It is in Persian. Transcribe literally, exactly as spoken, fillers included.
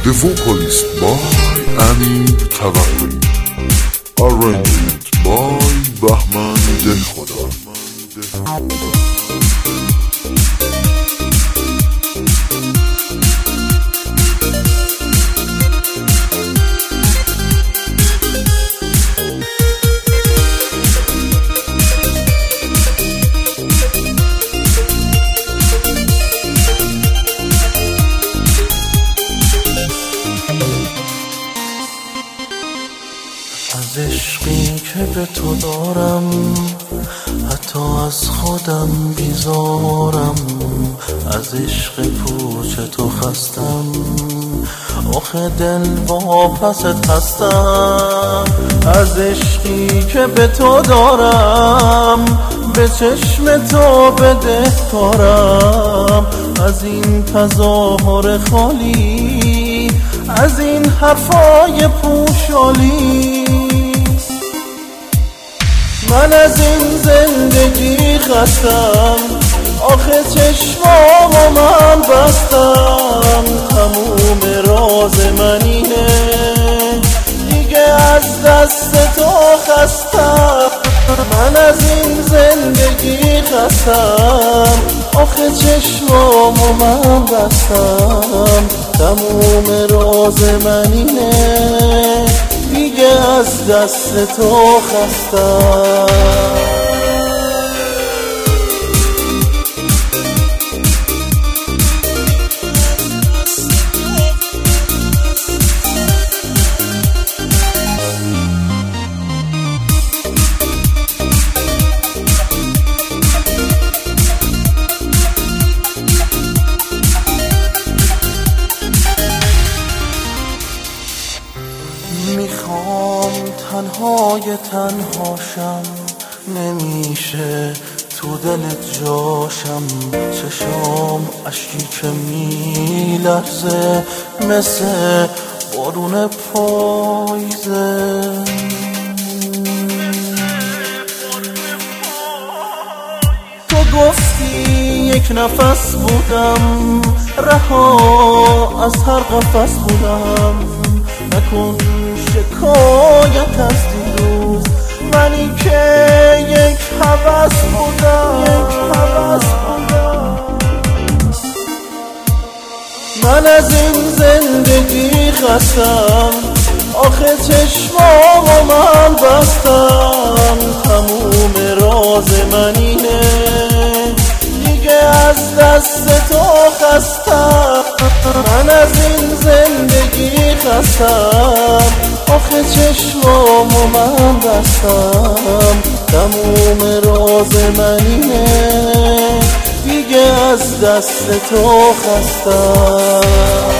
The vocalist by Amid Tawakoli. Arrangement by Bahman Delkhoda. از عشقی که به تو دارم حتی از خودم بیزارم، از عشق پوچ تو خستم، آخه دل واپست هستم. از عشقی که به تو دارم به چشم تو بدهکارم، از این تظاهر خالی، از این حرفای پوشالی. من از این زندگی خستم، آخه چشمامو من بستم، تموم راز من اینه دیگه از دست تو خستم. من از این زندگی خستم، آخه چشمامو من بستم، تموم راز من اینه دیگه از دست تو خستم. میخوام تنهای تنهاشم، نمیشه تو دلت جاشم، چشام اشکی که میلرزه مثل بارون پاییزه. تو گفتی یک نفس بودم، رها از هر قفس بودم، نکن شکایت از دیروز، منی که یک هوس بودم، یک هوس بودم. من از این زندگی خستم، آخه چشمامو من بستم، تموم راز من اینه دیگه از دست تو خستم. من از این زندگی خستم، آخه چشمامو من بستم، تموم راز من اینه دیگه از دست تو خستم.